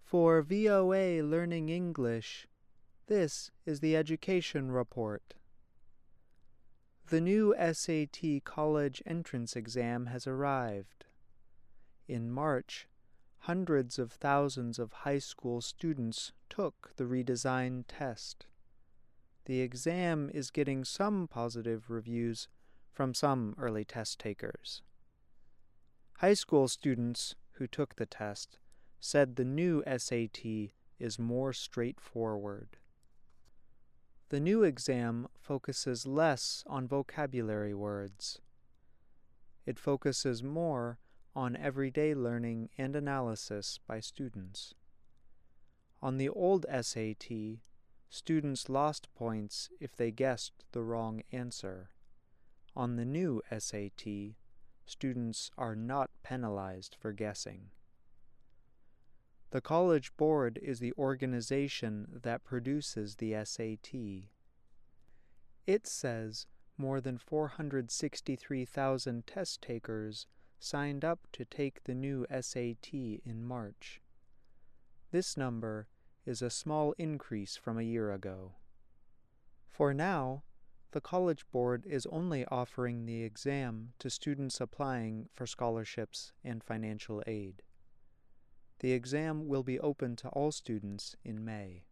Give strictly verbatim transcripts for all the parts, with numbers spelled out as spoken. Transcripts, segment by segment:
For V O A Learning English, this is the Education Report. The new S A T college entrance exam has arrived. In March, hundreds of thousands of high school students took the redesigned test. The exam is getting some positive reviews from some early test takers. High school students who took the test said the new S A T is more straightforward. The new exam focuses less on vocabulary words. It focuses more on everyday learning and analysis by students. On the old S A T, students lost points if they guessed the wrong answer. On the new S A T, students are not penalized for guessing. The College Board is the organization that produces the S A T. It says more than four hundred sixty-three thousand test takers signed up to take the new S A T in March. This number is a small increase from a year ago. For now, the College Board is only offering the exam to students applying for scholarships and financial aid. The exam will be open to all students in May.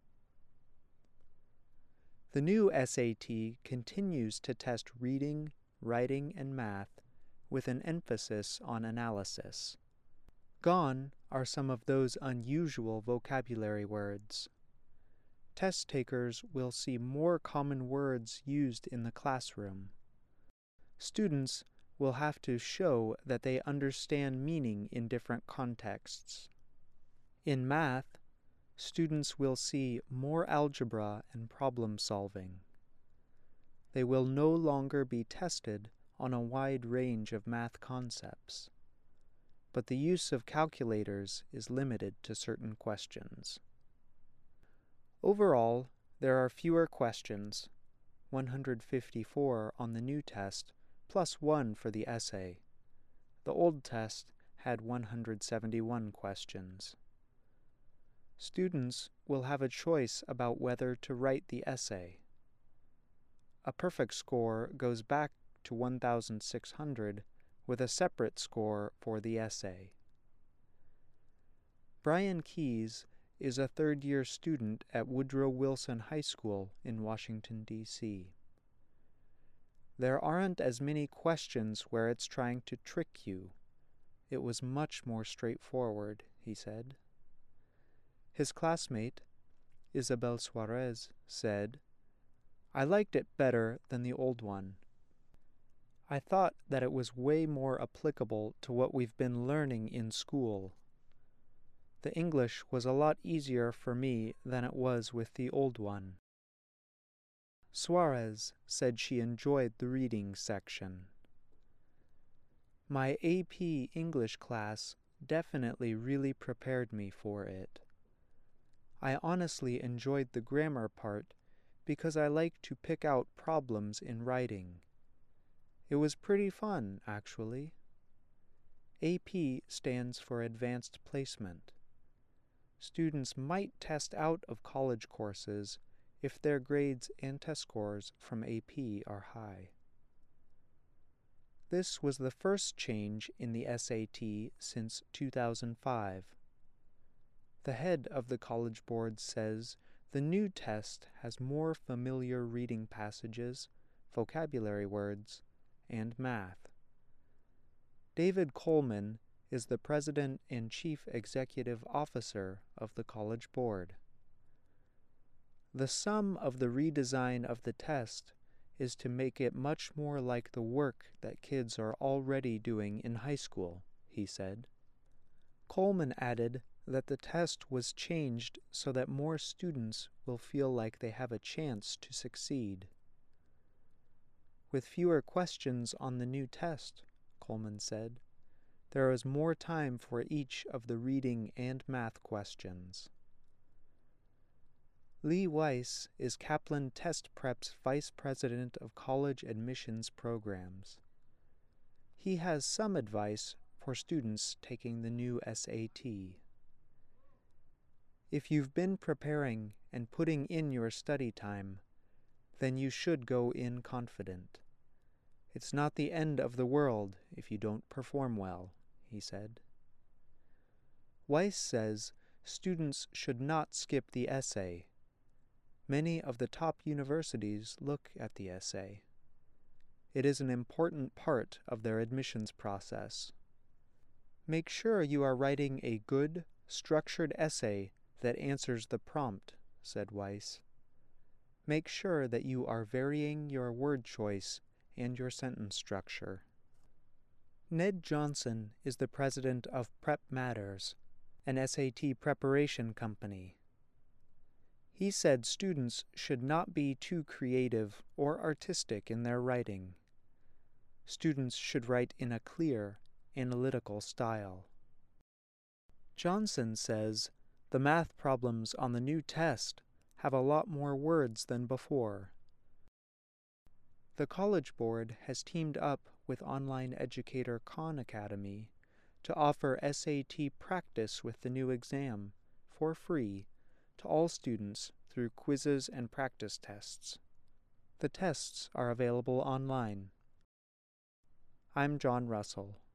The new S A T continues to test reading, writing, and math with an emphasis on analysis. Gone are some of those unusual vocabulary words. Test takers will see more common words used in the classroom. Students will have to show that they understand meaning in different contexts. In math, students will see more algebra and problem solving. They will no longer be tested on a wide range of math concepts, but the use of calculators is limited to certain questions. Overall, there are fewer questions, one hundred fifty-four on the new test, plus one for the essay. The old test had one hundred seventy-one questions. Students will have a choice about whether to write the essay. A perfect score goes back to one thousand six hundred with a separate score for the essay. Brian Keyes is a third-year student at Woodrow Wilson High School in Washington, D C There aren't as many questions where it's trying to trick you. It was much more straightforward, he said. His classmate, Isabel Suarez, said, "I liked it better than the old one. I thought that it was way more applicable to what we've been learning in school. The English was a lot easier for me than it was with the old one." Suarez said she enjoyed the reading section. "My A P English class definitely really prepared me for it. I honestly enjoyed the grammar part because I like to pick out problems in writing. It was pretty fun, actually. A P stands for Advanced Placement. Students might test out of college courses if their grades and test scores from A P are high." This was the first change in the S A T since two thousand five. The head of the College Board says the new test has more familiar reading passages, vocabulary words, and math. David Coleman is the President and Chief Executive Officer of the College Board. "The sum of the redesign of the test is to make it much more like the work that kids are already doing in high school," he said. Coleman added that the test was changed so that more students will feel like they have a chance to succeed. "With fewer questions on the new test," Coleman said, "there is more time for each of the reading and math questions." Lee Weiss is Kaplan Test Prep's Vice President of College Admissions Programs. He has some advice for students taking the new S A T. If you've been preparing and putting in your study time, then you should go in confident. It's not the end of the world if you don't perform well, he said. Weiss says students should not skip the essay. Many of the top universities look at the essay. It is an important part of their admissions process. Make sure you are writing a good, structured essay that answers the prompt, said Weiss. Make sure that you are varying your word choice and your sentence structure. Ned Johnson is the president of Prep Matters, an S A T preparation company. He said students should not be too creative or artistic in their writing. Students should write in a clear, analytical style. Johnson says the math problems on the new test have a lot more words than before. The College Board has teamed up with online educator Khan Academy to offer S A T practice with the new exam for free to all students through quizzes and practice tests. The tests are available online. I'm John Russell.